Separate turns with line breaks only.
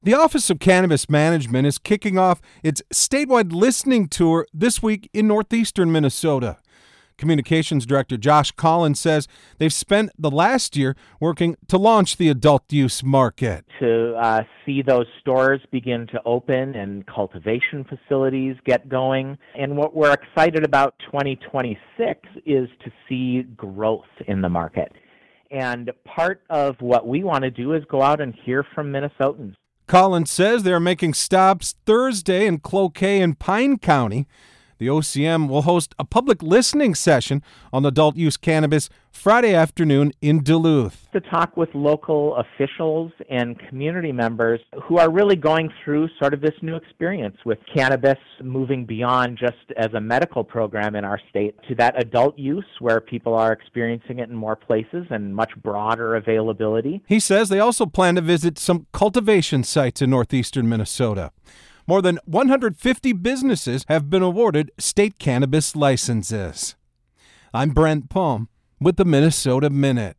The Office of Cannabis Management is kicking off its statewide listening tour this week in northeastern Minnesota. Communications Director Josh Collins says they've spent the last year working to launch the adult use market.
To see those stores begin to open and cultivation facilities get going. And what we're excited about 2026 is to see growth in the market. And part of what we want to do is go out and hear from Minnesotans.
Collins says they're making stops Thursday in Cloquet and Pine County. The OCM will host a public listening session on adult use cannabis Friday afternoon in Duluth.
To talk with local officials and community members who are really going through sort of this new experience with cannabis moving beyond just as a medical program in our state to that adult use where people are experiencing it in more places and much broader availability.
He says they also plan to visit some cultivation sites in northeastern Minnesota. More than 150 businesses have been awarded state cannabis licenses. I'm Brent Palm with the Minnesota Minute.